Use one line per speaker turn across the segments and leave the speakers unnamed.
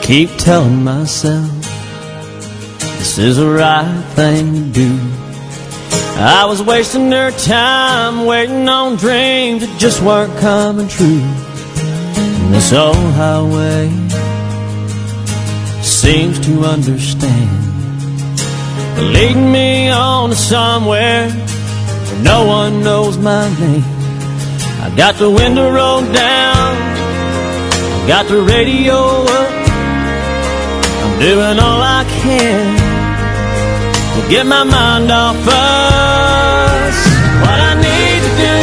keep telling myself this is the right thing to do. I was wasting their time, waiting on dreams that just weren't coming true. And this old highway seems to understand, leading me on to somewhere where no one knows my name. I got the window rolled down, I got the radio up, I'm doing all I can to get my mind off us. What I need to do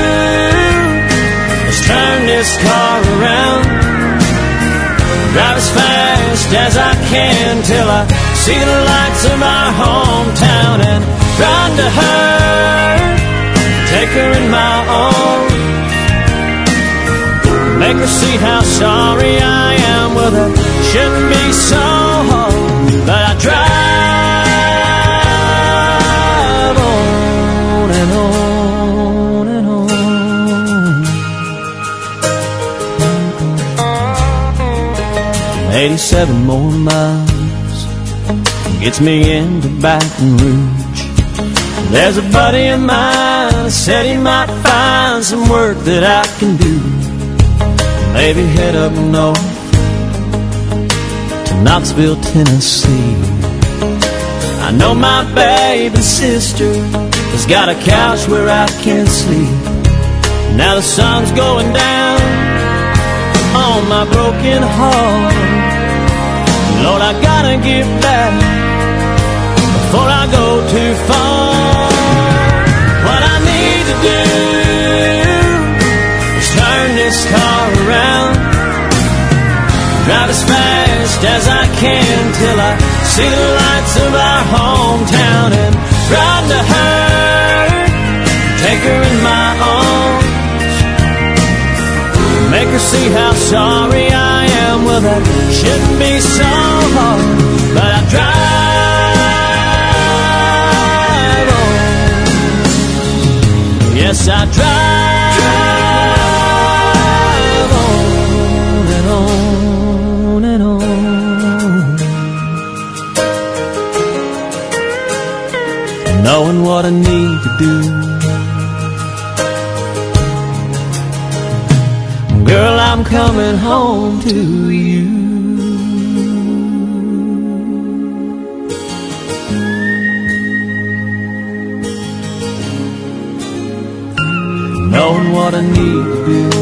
is turn this car around, drive as fast as I can till I see the lights of our hometown, and run to her, take her in my arms, make her see how sorry I am. Well, that shouldn't be so hard, but I drive on and on and on. 87 more miles gets me into Baton Rouge. There's a buddy of mine that said he might find some work that I can do. Maybe head up north to Knoxville, Tennessee. I know my baby sister has got a couch where I can sleep. Now the sun's going down on my broken heart. Lord, I gotta get back before I go too far. What I need to do is turn this car around, drive as fast as I can till I see the lights of our hometown, and run to her, take her in my arms, make her see how sorry I am. Well, that shouldn't be so hard, but I drive on. Yes, I drive on and on and on, knowing what I need to do. Girl, I'm coming home to you. Knowing what I need to do.